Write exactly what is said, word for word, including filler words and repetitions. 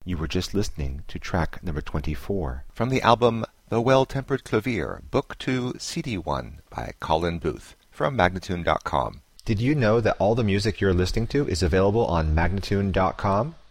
You were just listening to track number twenty-four from the album The Well-Tempered Clavier, Book two, C D one by Colin Booth from Magnatune dot com. Did you know that all the music you're listening to is available on Magnatune dot com?